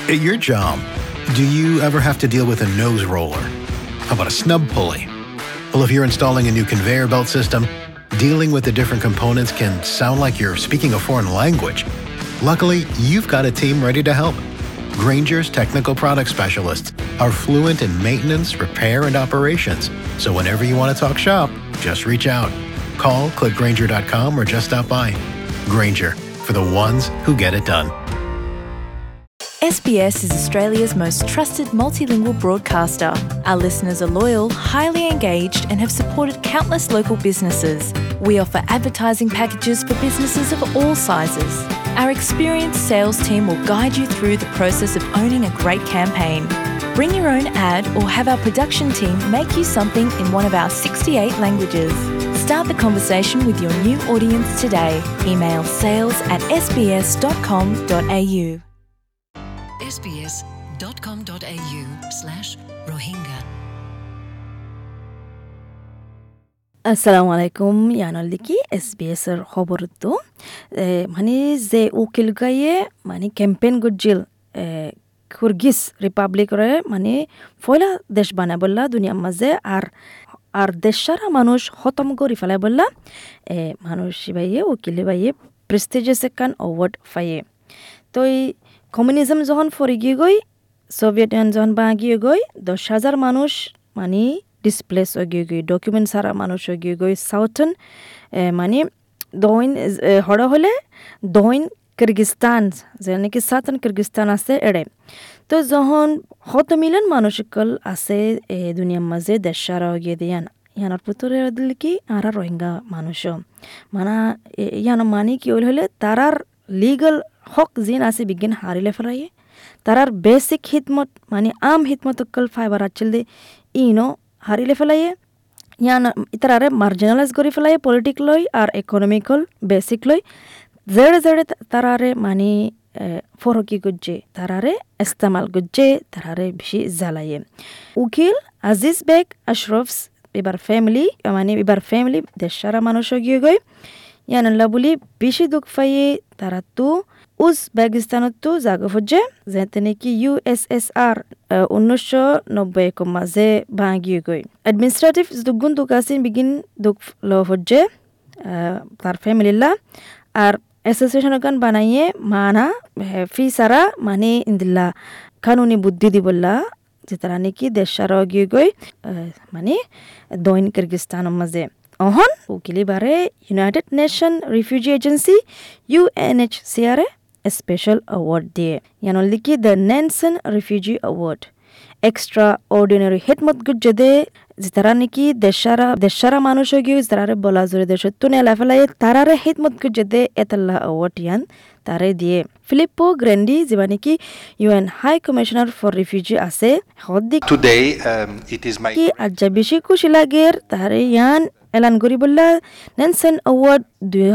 At your job, do you ever have to deal with a nose roller? How about a snub pulley? Well, if you're installing a new conveyor belt system, dealing with the different components can sound like you're speaking a foreign language. Luckily, you've got a team ready to help. Grainger's technical product specialists are fluent in maintenance, repair, and operations. So whenever you want to talk shop, just reach out. Call, click Grainger.com, or just stop by. Grainger, for the ones who get it done. SBS is Australia's most trusted multilingual broadcaster. Our listeners are loyal, highly engaged, and have supported countless local businesses. We offer advertising packages for businesses of all sizes. Our experienced sales team will guide you through the process of owning a great campaign. Bring your own ad or have our production team make you something in one of our 68 languages. Start the conversation with your new audience today. Email sales@sbs.com.au. sbs.com.au/Rohingya. আসসালামু আলাইকুম ইয়ানল্লিকি এসবিএসের খবর তো মানে যে উকিল গায়ে মানে campaign গজ্জিল Kyrgyz রিপাবলিকরে মানে ফয়লা দেশ বানায় বললা দুনিয়ার মাঝে আর দেশারা মানুষ খতম করে ফেলায় বললা মানুষ বাইয়ে উকিল বাইয়ে প্রেস্টিজিয়াস একখান অ্যাওয়ার্ড পাইয়ে তো এই কমিউনিজম যখন ফরে গিয়ে গই সোভিয়েত ইউনিয়ন যখন বাগিয়ে গই 10,000 মানুষ মানে ডিসপ্লেস হয়ে গিয়ে ডকুমেন্ট সারা মানুষ হয়ে গিয়ে সাউথন মানে দইন হড়া হলে দইন কিরগিস্তান যে নাকি সাউথন কিরগিস্তান আছে এড়ে তো যখন হত মিলিয়ন মানুষকল আছে দুনিয়ার মাঝে দেশ সারা হয়ে গিয়ে দিয়ান ইয়ানোর ভিতরে দিল কি আর রোহিঙ্গা মানুষও মানে ইয়ানো মানে কি হলে তারার লিগাল হক জিন আছে বিজ্ঞান হারিলে ফেলাইয়ে তারার বেসিক হিদমত মানে আম হিদমতকল ফাইবার আচল দে ইনো হারিলে ফেলাইয়ে ইয়ান ইতারে মার্জিনালাইজ করে ফেলাইয়ে পলিটিক লই আর ইকোনমিক্যাল বেসিক লই জেড়ে জেড়ে তারারে মানে ফরকি গুজ্জে তারারে ইস্তেমাল গুজ্জে তারারে বেশি জ্বালাইয়ে উকিল আজিজ বেগ আশরফস এবার ফ্যামিলি দেশারা মানুষ গিয়ে গই ইয়ানাল্লা বলি বেশি দুঃখ পাইয়ে তারা তো উজবেকিস্তানত জাগা হচ্ছে যেতে নাকি USSR 1990 মাঝে ভাঙিয়ে গই অ্যাডমিনিস্ট্রেটিভ দুগুণ দুঃখ আসেন বিগিন দুঃখ ল হচ্ছে তার ফ্যামিলিলা আর অ্যাসোসিয়েশন গান বানাইয়ে মানা ফি সারা মানে ইন্দিল্লা কানুনি বুদ্ধি দিবল্লা যে তারা নাকি দেশ সারা গিয়ে গই মানে দৈন কিরগিস্তানের মাঝে অহন উকিলি বারে United Nation refugee agency UNHCR special award দিয়ে ইয়ানল্লি কি the Nelson refugee award extraordinary হিদমত গুজ্জে যে তারা নাকি দেশারা মানুষ গিয়ে তারারে বলা জোরে দেশ তুনে লাফেলাই তারারে হিদমত গুজ্জে এতাল্লা অ্যাওয়ার্ড ইয়ান তারে দিয়ে ফিলিপ্পো গ্রেন্ডি যেবা নাকি UN high commissioner for refugee আছে হদ্দিক Today, it is my কি আজ বেশি খুশি লাগের তারে ইয়ান এলান করি বললা নেলসন অ্যাওয়ার্ড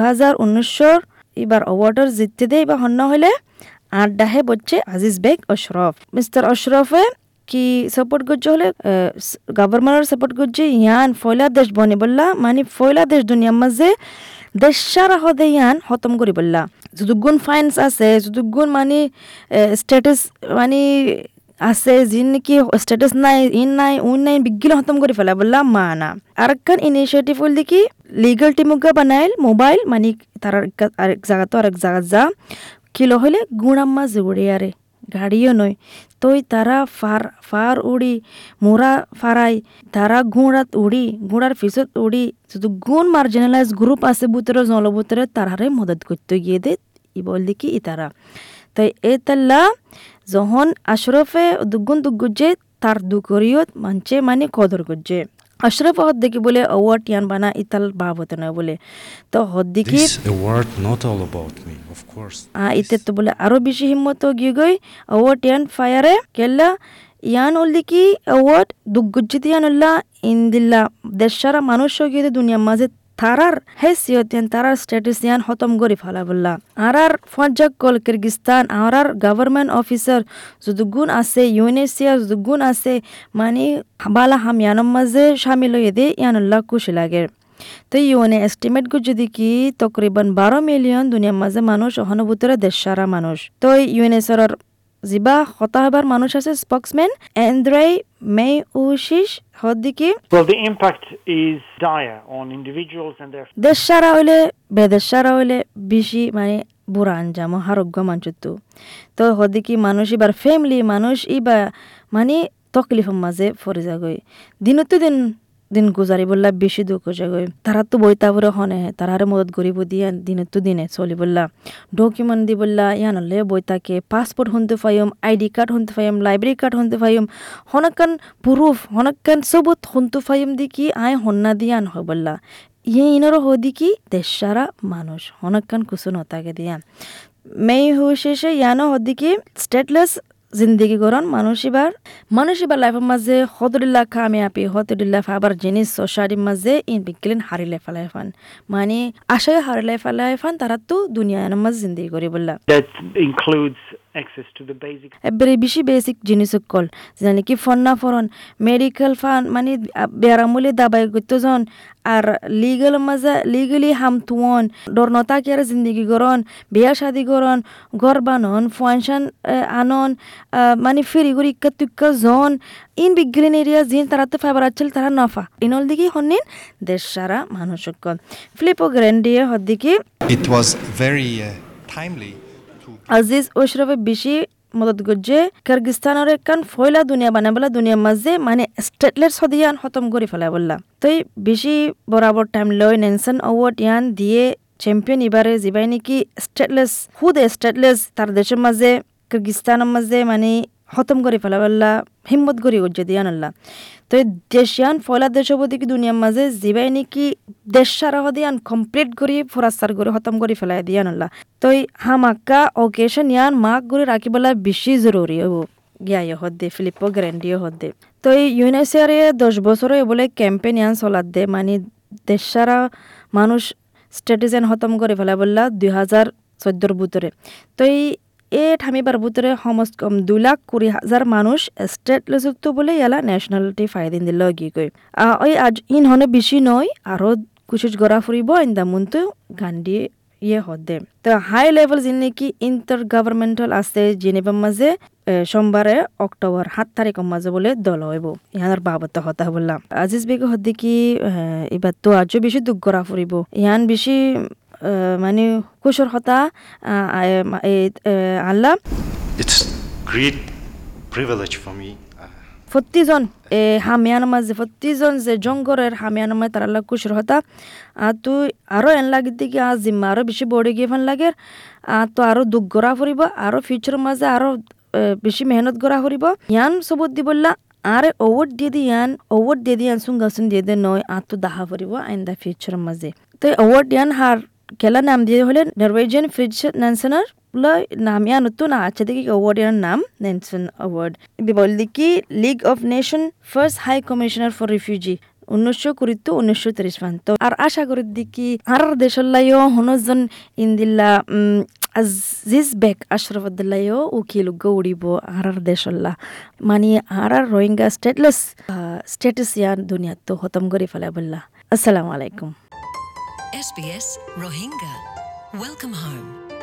2019 এবার অ্যাওয়ার্ডের জিততে দেয় বা হন্য হলে 8 ডাহে বলছে আজিজ বেগ আশরফ মিস্টার আশরফে কি সাপোর্ট করছে হলে গভর্নমেন্টের সাপোর্ট করছে ইয়ান ফয়লা দেশ বনে বললা মানে ফয়লা দেশ দুনিয়ার মাঝে দেশ সারা হদে ইয়ান খতম করি বললা যদুগুণ ফাইন্স আছে যদুগুণ মানে স্ট্যাটাস মানে আছে যিন কি স্ট্যাটাস নাই ইন নাই উন নাই বিজ্ঞান খতম করে ফেলা বললাম মানা আর একখান ইনিশিয়েটিভ হল দেখি লিগাল টিমুগা বানাইল মোবাইল মানে তার আরেক জায়গা তো আরেক জায়গা যা কিলো হলে গুণাম্মা জুড়ে আরে গাড়িও নয় তই তারা ফার উড়ি মোরা ফারাই তারা গুঁড়াত উড়ি গুঁড়ার ফিসত উড়ি শুধু গুণ মার্জিনালাইজ গ্রুপ আছে বুতরে জলবুতরে তারারে মদত করতে গিয়ে দে ই বল দেখি ই তারা তাই এ তাল্লা যখন আশরফে দুগুজ্জে তার দুকরিয়ত মানছে মানে কদর করছে আশরফ হদ দেখি বলে অ্যাওয়ার্ড ইয়ান বানা ইতাল বাবতে না বলে তো হদ দেখি This award not all about me, of course. ইতে তো বলে আরো বেশি হিম্মত গিয়ে গই অ্যাওয়ার্ড ইয়ান ফায়ারে কেল্লা ইয়ান ওল দেখি অ্যাওয়ার্ড দুগুজ্জিত ইয়ান উল্লা ইন্দিল্লা দেশারা মানুষ গিয়ে দুনিয়ার মাঝে তারার হেসিয়ত ইয়ান তারার স্ট্যাটাস ইয়ান খতম করে ফেলা বললা আর ফজ্জাক কল কিরগিস্তান আর গভর্নমেন্ট অফিসার যদুগুণ আছে UNHCR যদুগুণ আছে মানে বালা হাম ইয়ানোর মাঝে শামিল হয়ে দে ইয়ানুল্লাহ খুশি লাগে তো ইউএনএ এস্টিমেট যদি কি তকরিবান 12 মিলিয়ন দুনিয়ার মাঝে মানুষ অহনুভূতরে দেশ সারা মানুষ তো ইউএনএসআর জিবা হতা হবার মানুষ আছে স্পোকসম্যান এন্দ্রেই মেউশিস হদিকি Well, the impact is dire on individuals and their দেশ সারা হইলে বেদেশ সারা হইলে বেশি মানে বুড়া আঞ্জাম হারোগ্য মানচুতো তো হদিকি মানুষ এবার ফ্যামিলি মানুষ ইবা মানে তকলিফের মাঝে পড়ে যাগই দিনতো দিন গুজারি বললা বেশি দুঃখ যাগই তারা তো বইতা পরে হনে তারারে মদত গরিব দিয়া দিনতো দিনে চলি বললা ডকুমেন্ট দি বললা ইয়ানলে বইতাকে পাসপোর্ট হনতে পাইম আইডি কার্ড হনতে পাইম লাইব্রেরি কার্ড হনতে পাইম হনকান প্রুফ হনকান সবুত হনতে পাইম দিকি আয় হন্না দিয়ান হয় বললা ইনরো হদিকি দেশ সারা মানুষ হনকান কুসুন হতাকে দিয়ান মেই শেষে ইয়ানো হদিকি স্টেটলেস জিন্দগি গরন মানুষ এবার লাইফের মাঝে হতরিল্লা কামিয়াবি হতরিল্লা আবার জিনিস সোসাইটির মাঝে ইন বিকলিন হারিলে ফেলাই ফান মানে আশায় হারিলে ফেলাই ফান তারা তো দুনিয়ার মাঝে জিন্দগি করি বললা that includes access to the basic এবারে বেশি বেসিক জিনিস কল জানি কি ফন্না ফরন মেডিকেল ফান মানে বেরামুলি দাবাই গতজন আর লিগালি হামতুন ডরনতা কি আর জিন্দগি গরন বিয়া শাদি গরন গরবানন ফাংশন আনন মানে ফেরি গরি ইক্কা জন ইন বিগলিন এরিয়া জিন তারাতে ফাইবার আচল তারা নফা ইনল দিকে হন্নিন দেশ সারা মানুষ কল ফ্লিপো গ্র্যান্ডিয়ে হদ্দিকি It was very timely to আজিজ ওশরফে বেশি মদত গজ্জে কিরগিস্তানের একখান ফয়লা দুনিয়া বানাবলা দুনিয়ার মাঝে মানে স্টেটলেস সদিয়ান খতম করে ফেলা বললা তো বেশি বরাবর টাইম লয় নেনসন অ্যাওয়ার্ড ইয়ান দিয়ে চ্যাম্পিয়ন এবারে জিবাই নাকি স্টেটলেস তার দেশের মাঝে কিরগিস্তানের মাঝে মানে খতম করে ফেলা বললা হিম্মত গড়ি গজ্জে দিয়ান আল্লাহ তো দেশিয়ান ফয়লা দেশ হবো দেখি দুনিয়ার মাঝে জিবাই নাকি দেশ সারা হদিয়ান কমপ্লিট করি ফরাস্তার করে খতম করে ফেলাই দিয়ান আল্লাহ তো হামাক্কা অকেশন ইয়ান মাক করে রাখি বলা বেশি জরুরি হবো গিয়া হদ্দে ফিলিপো গ্র্যান্ডিও হদ্দে তো ইউনেসিয়ারে 10 বছরে বলে ক্যাম্পেইন ইয়ান চলাত দে মানে দেশ সারা মানুষ স্টেটিজেন খতম করে ফেলা বললা 2014 ভিতরে তো ঠামিবার ভিতরে সমস্ত 2,20,000 মানুষ স্টেটলেসত্ব বলে ইয়ালা ন্যাশনালিটি ফাইদিন দিল গিয়ে কই ওই আজ ইন হনে বেশি নয় আরো কুচিজ গড়া ফুরিব ইন্দামুন তো গান্ডি হদে তো হাই লেভেল যিনি নাকি ইন্টার গভর্নমেন্টাল আছে জেনেভার মাঝে সোমবারে অক্টোবর 7 তারিখের মাঝে বলে দল হইব ইহার বাবত হতা বললাম আজিজ বেগ হদ্দি কি এবার তো আজও বেশি দুঃখ গড়া ফুরিব ইহান বেশি মানে কুশর হতা আল্লাহ It's great privilege for me. প্রতিজন হামিয়ান মাঝে প্রতিজন যে জঙ্গরের হামিয়ান মাঝে তার আল্লাহ কুশর হতা তুই আরো এন লাগি দিকে আজ জিম্মা আরো বেশি বড়ে গিয়ে ফান লাগে তো আরো দুঃখ গড়া ফুরিব আরো ফিউচারের মাঝে আরো বেশি মেহনত গড়া ফুরিব ইয়ান সবুত দি বললা আরে অ্যাওয়ার্ড দিয়ে দিয়ান সুঙ্গাসুন দিয়ে দে নয় তো দাহা ফুরিব আইন দা ফিউচারের মাঝে তো অ্যাওয়ার্ড ইয়ান হার খেলা নাম দিয়ে হলে নরওয়েজিয়ান ফ্রিজ ন্যানসেনার নাম ইয়ান তো না আছে দেখি অ্যাওয়ার্ড ইয়ার নাম নেনসন অ্যাওয়ার্ড বললি কি League of Nation first high commissioner for refugee 1930 পান তো আর আশা করি দেখি আর দেশল্লাইও হনজন ইন্দিল্লা আজিজ বেক আশরাফুদ্দুল্লাহও উকিল গৌড়িব আর দেশল্লা মানে আর রোহিঙ্গা স্টেটাস ইয়ান দুনিয়াত তো খতম করে ফেলা বললা আসসালামু আলাইকুম SBS Rohingya. Welcome home.